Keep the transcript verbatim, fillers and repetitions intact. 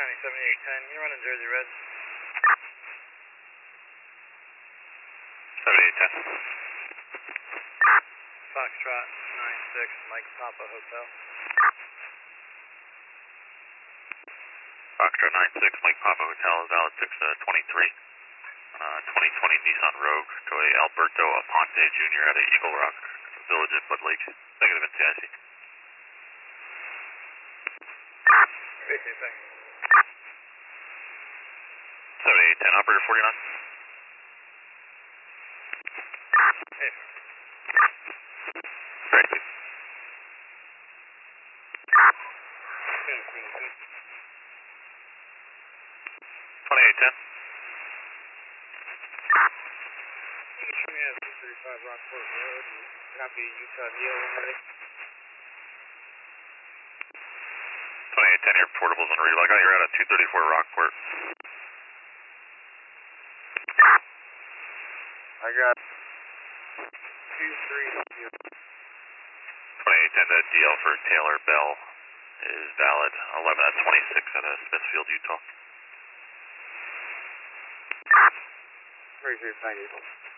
County seventy-eight ten, you running Jersey Red? seventy-eight ten. Foxtrot nine six, Mike Papa Hotel. Foxtrot nine six, Mike Papa Hotel, valid six twenty-three. Uh, twenty twenty Nissan Rogue to a Alberto Aponte Junior at a Eagle Rock Village at Bud Lake. Negative N T I C. Appreciate that. seventy-eight ten, operator forty-nine. Hey. Great. twenty-eight ten. You can show me at two thirty-five Rockport Road, copy Utah Neil already. twenty-eight ten, your portable's on read. I got you right at two thirty-four Rockport. I got two three. twenty-eight ten, the D L for Taylor Bell is valid. eleven at twenty-six at uh, Smithfield, Utah. Appreciate it, thank you.